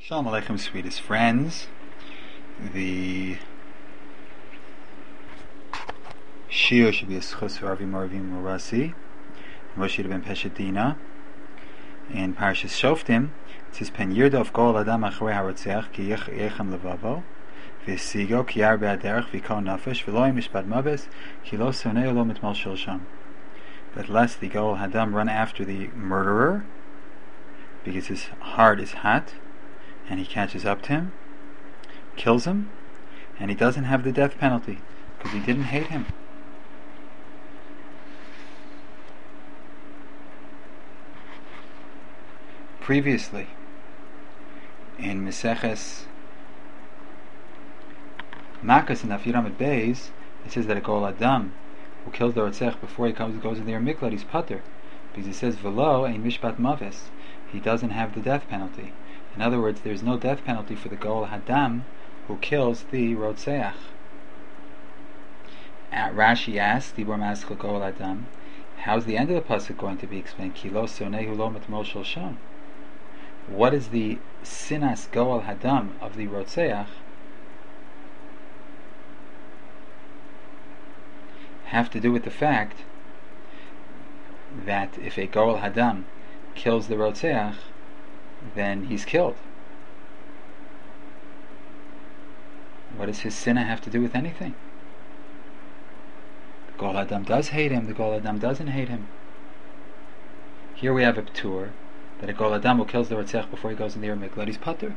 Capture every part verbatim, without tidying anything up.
Shalom Aleichem, sweetest friends. The Shio should be a schus for Avi Marvim Morasi, Moshe ben Peshadina. In Parashas Shoftim, it says, Pen Yirdof Gol Adam Achrei Haratzeach Ki Yechem Levavo V'Sigo Ki Yar Be'aderech V'Kol Nafesh V'Lo Mishpat Mabes Ki Lo Sonei Lo Mitmal Shilsham. That lest the Gol Hadam run after the murderer because his heart is hot, and he catches up to him, kills him, and he doesn't have the death penalty because he didn't hate him. Previously, in Meseches Makas and Afiram at Beis, it says that a Gol Adam who kills the Rotzech before he comes goes in the Miklat, he's pater, because it says V'lo ein mishpat maves, he doesn't have the death penalty. In other words, there's no death penalty for the Gol Hadam who kills the Rotzeach. Rashi asks, Dibor Maschel Gol Hadam, how's the end of the pasuk going to be explained? Ki lo sonehu lo mitmol shilsham. What is the sinas Gol Hadam of the Rotzeach have to do with the fact that if a Gol Hadam kills the Rotzeach, then he's killed. What does his sinna have to do with anything? The Gol Adam does hate him, the Gol Adam doesn't hate him. Here we have a p'tur, that a Gol Adam who kills the Rotzech before he goes in the Miklat, he's pater.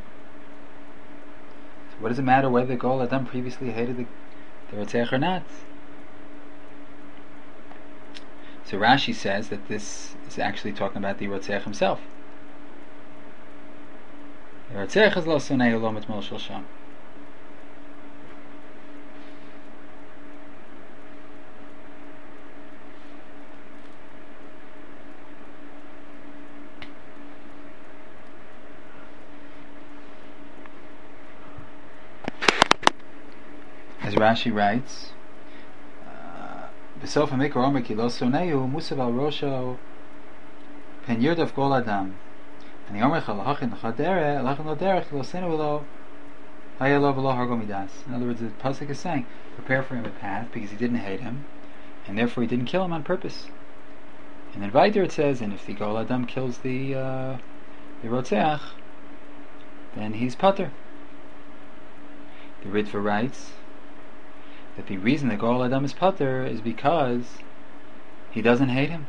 So what does it matter whether the Gol Adam previously hated the, the Rotzech or not? So Rashi says that this is actually talking about the Rotzech himself. Rotzech is lo sonei lo mitmol shilsham. As Rashi writes, B'sof hamikra omer ki lo sonei musav al rosho pen yirdof Gol Adam. And the Omer Chalachin Chadere, Lachin Lo Derech, Lo Senu Lo, Hayelo V'Lo Hargo Midas. In other words, the pasuk is saying, prepare for him a path because he didn't hate him, and therefore he didn't kill him on purpose. And then Vayter it says, and if the Gol Adam kills the uh, the Rotzeach, then he's pater. The Ritva writes that the reason the Gol Adam is pater is because he doesn't hate him.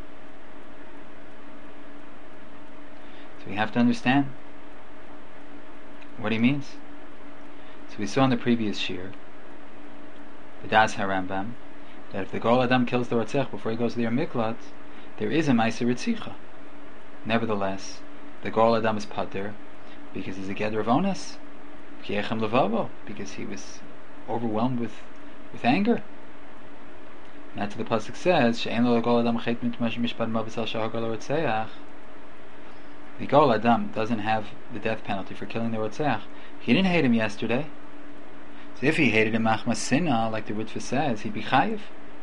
We have to understand what he means. So we saw in the previous shir, the Das HaRambam, that if the Gol Adam kills the Rotzech before he goes to the Miklat, there is a Ma'aser Ritzicha. Nevertheless, the Gol Adam is pater because he's a Geder of Ones, K'yechem Levavo, because he was overwhelmed with, with anger. And that's what the pasuk says, She'en lo Gol Adam chet mishpat mavis al shahar Gol Rotzeach. The Gol Adam doesn't have the death penalty for killing the Rotzech. He didn't hate him yesterday. So if he hated him machmas sinna, like the Ritva says, he'd be chayiv.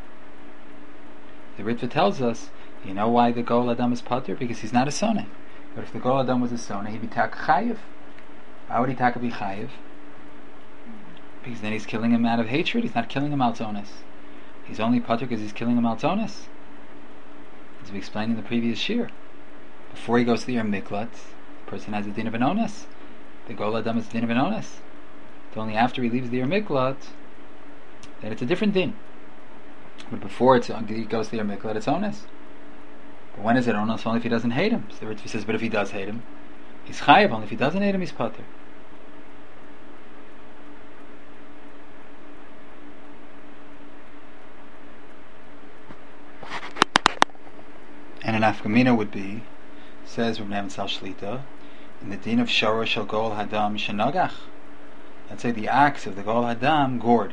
The Ritva tells us, you know why the Gol Adam is pater? Because he's not a soneh. But if the Gol Adam was a soneh, he'd be tak chayiv. Why would he tak be chayiv? Because then he's killing him out of hatred. He's not killing him out zonis. He's only pater because he's killing him out zonis. As we explained in the previous shir. Before he goes to the Miklat, the person has a din of an ones. The Gol Adam is a din of an ones. It's only after he leaves the Miklat that it's a different din. But before it's, he goes to the Miklat, it's ones. But when is it ones? Only if he doesn't hate him. So the Ritva says, but if he does hate him, he's chayav. Only if he doesn't hate him, he's pater. And an afkamina would be, says Reb Nahman Sal Shlita, in the din of Shara Shel Gol Hadam Shenagach. Let's say the axe of the Gol Hadam gored.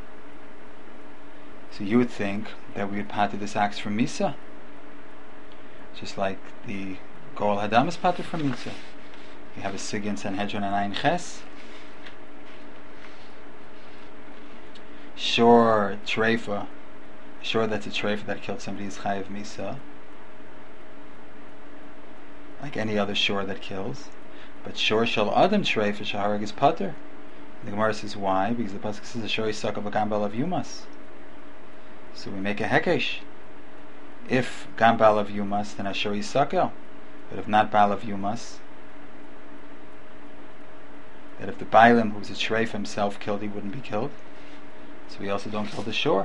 So you would think that we would pater this axe from Misa, just like the Gol Hadam is pater from Misa. You have a Sig in Sanhedrin and Ayin Ches. Sure, Treifa. Sure, that's a Treifa that killed somebody is Chayav Misa. like any other shore that kills. But shor shel adam treif shaharag is pater. The Gemara says why? Because the pasuk says the shor suck of a gambal of yumas. So we make a hekesh. If gambal of yumas, then ashor yisakel. But if not bal of yumas, that if the bailim who's a treif himself killed, he wouldn't be killed. So we also don't kill the shor.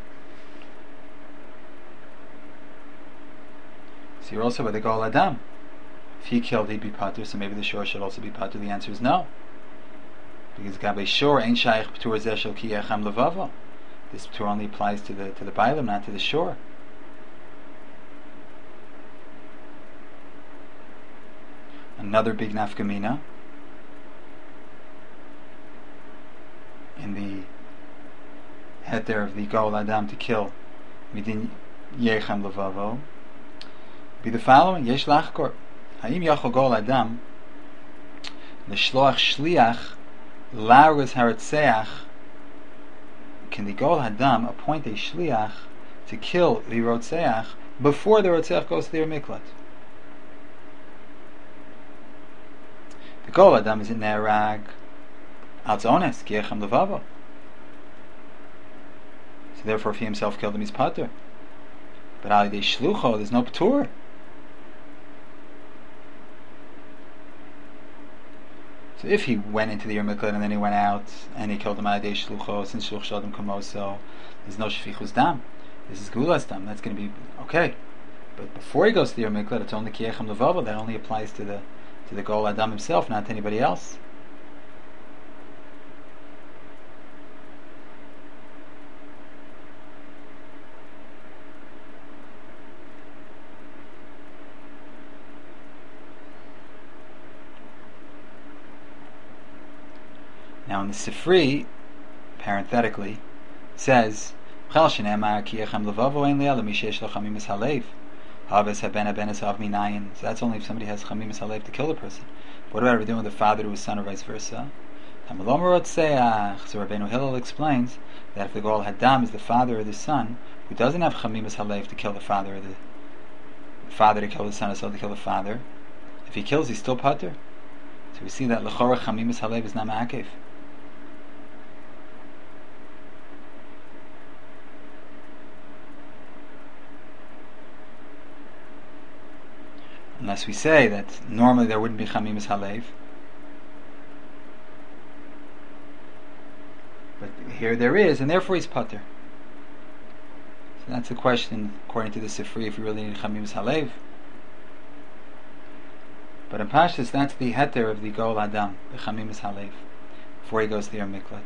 So you're also by the Gol Adam. If he killed, he'd be pater, so maybe the shor should also be pater. The answer is no. Because Gabe shor ain't shaykh p'tur zeh shel ki yechem levavo. This p'tur only applies to the to the bailim, not to the shor. Another big nafkamina in the heter of the Gol Adam to kill midin yechem levavo be the following: Yesh lachkor Haim yachol Gol Adam l'shloach shliach la'aruz haratzeach. Can the Gol Adam appoint a shliach to kill the rotzeach before the rotzeach goes to their miklat? The Gol Adam is in Nerag Altzones Kiechem Levavo. So therefore, if he himself killed him, he's pater. But Ali de Shlucho, there's no p'tur. So if he went into the Yermiklat and then he went out and he killed him Ali de Shlucho, since Shluch Shadim Kamoso, there's no Shafichus Dam. This is Gulas Dam. That's going to be okay. But before he goes to the Yermiklat, it's only Kiechem Levavo. That only applies to the to the Gol Adam himself, not to anybody else. Now in the Sifri, parenthetically, says so that's only if somebody has chamimus halev to kill a person. But what about if we're doing with the father to his son or vice versa? So Rabbeinu Hillel explains that if the Gol Hadam is the father or the son who doesn't have chamimus halev to kill the father or the, the father to kill the son or son to kill the father, if he kills, he's still pater. So we see that l'chora chamimus halev is not ma'akev. Unless we say that normally there wouldn't be chamimus halev, but here there is, and therefore he's pater. So that's the question, according to the Sifri, if we really need chamimus halev. But in Pashtus, that's the heter of the Gol Adam, the chamimus halev, before he goes to the miklat.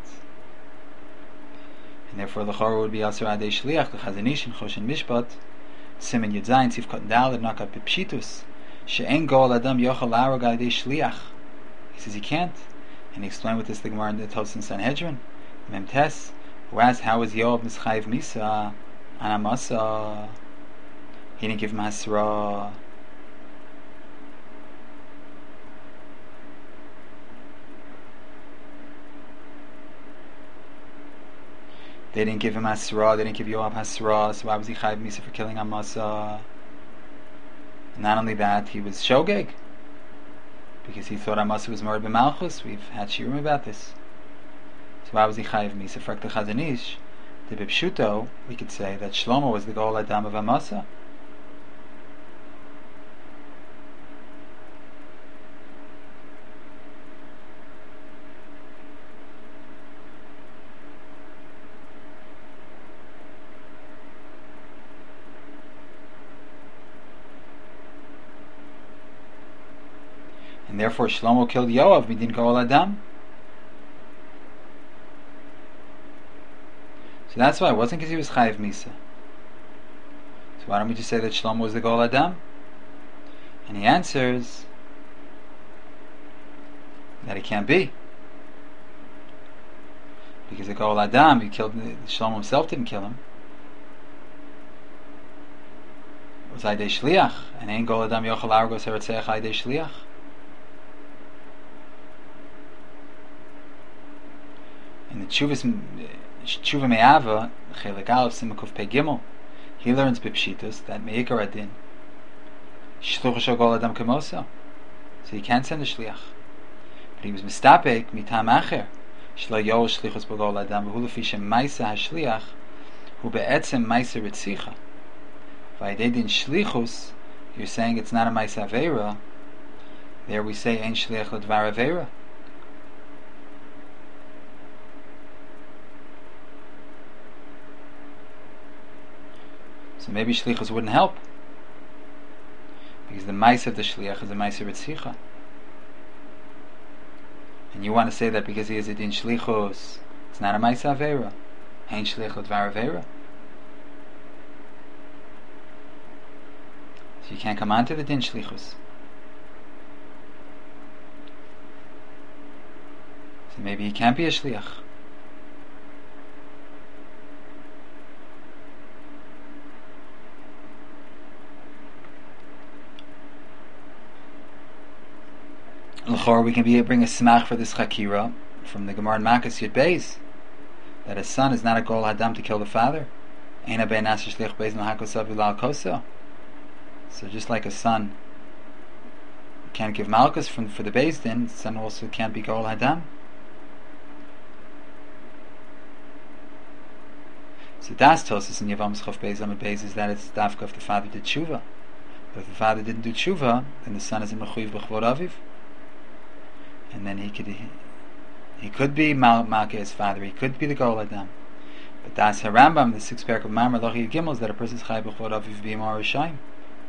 And therefore the chor would be asur adei shliach, the chazanish and choshen mishpat, simen yudzayin, sivkot daled, nakat bepshitus. She'en Gol Adam yochel la'arog adei shliach. He says he can't, and he explained with this the Gemara in the Tosfos in Sanhedrin, Memtes, who asked how was Yoav mischayiv misa anamasa. He didn't give him hasra. They didn't give him hasra. They didn't give Yoav hasra. So why was he chayiv misa for killing Amasa? Not only that, he was shogeg, because he thought Amasa was murdered by Malchus. We've had shiurim about this. So why was he chayiv misa? For the Chazanish, the Bipshuto, we could say that Shlomo was the Gol Adam of Amasa. And therefore Shlomo killed Yoav midin Gol Adam. So that's why it wasn't because he was chayiv misa. So why don't we just say that Shlomo was the Gol Adam? And he answers that it can't be, because the Gol Adam, he killed Shlomo himself, didn't kill him. It was Aidei Shliach, and Ein Gol Adam Yochel Argos Heretzeach Aidei Shliach. In the Tshuvas Tshuva Me'ava, Chelek Aleph Simakuf Pei Gimel, he learns Bipshitus that Me'ikar Adin Shluch Shel Gol Adam Kamoso, so he can't send a Shliach. he was mistapek mitam acher shlo yo shlichus b'gol adam v'hu lefi shemaisa hashliach hu be'etzem maisa ritzicha. V'ayedin shlichus, you're saying it's not a maisa aveira. There we say ein shliach l'dvar aveira. So maybe shlichus wouldn't help, because the maisa of the shliach is a maisa ritzicha. And you want to say that because he is a din shlichus, it's not a maisa aveira. Ein shliach l'dvar aveira. So you can't come on to the din shlichus. So maybe he can't be a shliach. L'chor, we can be bring a smach for this chakira from the Gemara in Makkos Yud Beis, that a son is not a gol hadam to kill the father. Eina ben aser shliach beis malchakosav v'lal koso. So just like a son can't give malchus from for the beis din, son also can't be gol hadam. So das Tosas in Yevamos Chof Beis Amud Beis is that it's dafka if the father did tshuva. But if the father didn't do tshuva, then the son is in mechuyev b'chvod aviv. And then he could he, he could be mal, malka his father, he could be the gol adam. But das Harambam, the sixth parak of Mamar Lochi Gimel, is that a person's chay b'chvod aviv b'yimar rishayim.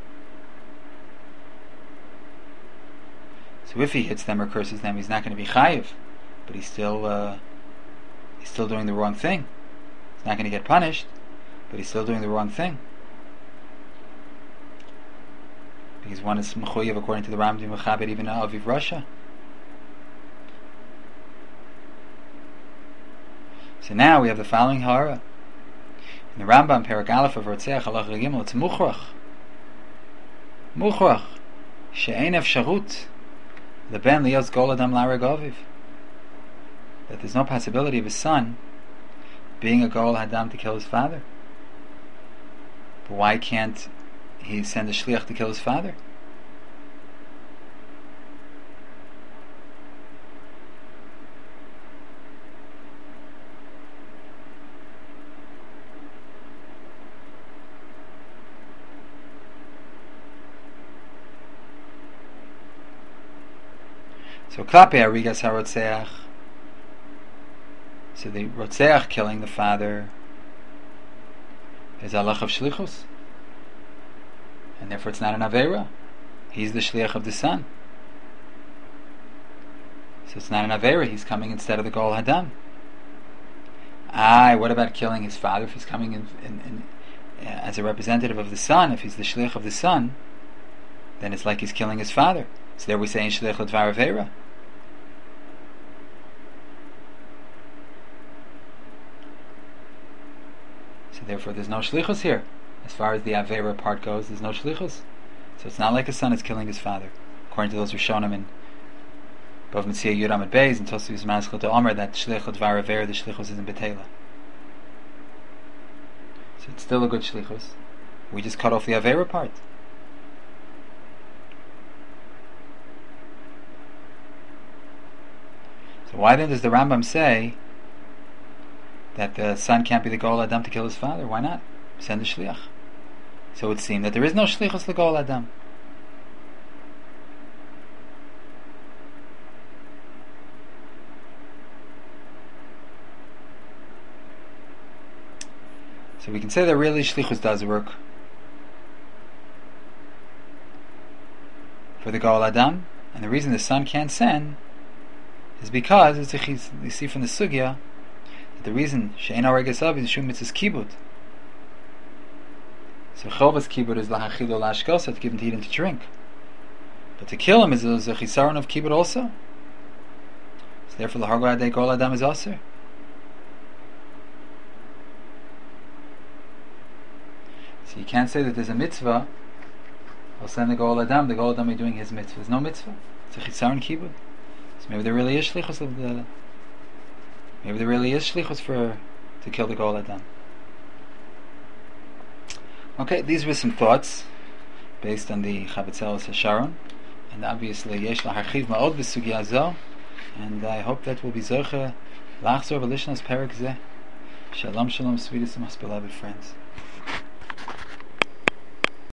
So if he hits them or curses them, he's not going to be chayiv, but he's still uh, he's still doing the wrong thing. He's not going to get punished, but he's still doing the wrong thing. Because one is mechuyev according to the Rambam Mechabed even aviv Russia. So now we have the following hara. In the Rambam Perek Aleph of Rotzeach Halacha Gimel, it's muchrach. Muchrach. She'ein efsharut leben liyos gol adam lareg aviv. That there's no possibility of his son being a gol hadam to kill his father. But why can't he send a shliach to kill his father? So klape arigas harotzeach. So the rotzeach killing the father is halach of shlichus, and therefore it's not an avera. He's the shliach of the son, so it's not an avera. He's coming instead of the gol hadam. Aye, what about killing his father? If he's coming in, in, in, uh, as a representative of the son, if he's the shliach of the son, then it's like he's killing his father. So there we say in shliach l'dvar avera. So therefore there's no shlichus here. As far as the avera part goes, there's no shlichus. So it's not like a son is killing his father. According to those Rishonim in Bava Metzia Yud Amud Beis and Tosfos Maskil to Omer, that shlich l'dvar avera, the shlichus is in betela. So it's still a good shlichus. We just cut off the avera part. So why then does the Rambam say that the son can't be the gol adam to kill his father? Why not? Send a shliach. So it would seem that there is no shlichus l'gol adam. So we can say that really shlichus does work for the gol adam, and the reason the son can't send is because, as you see from the sugya, that the reason she'ein haragas aviv is shum mitzvahs kibud. So chovas kibud is lahachilo lashkosa, to give him to eat and to drink. But to kill him is a chisaron of kibud also. So therefore, lahargo adei gol adam is aser. So you can't say that there's a mitzvah. I'll send the gol adam. The gol adam is doing his mitzvah. There's no mitzvah. It's a chisaron kibud. So maybe there really is shlichus of the. Maybe there really is shlichus for to kill the gol adam. Okay, these were some thoughts based on the Chavetzelos Hasharon, and obviously yesh laharchiv ma'od b'sugya zo, and I hope that we'll be zoche lachzor v'lishnas perik zeh. Shalom, shalom, sweetest and most beloved friends.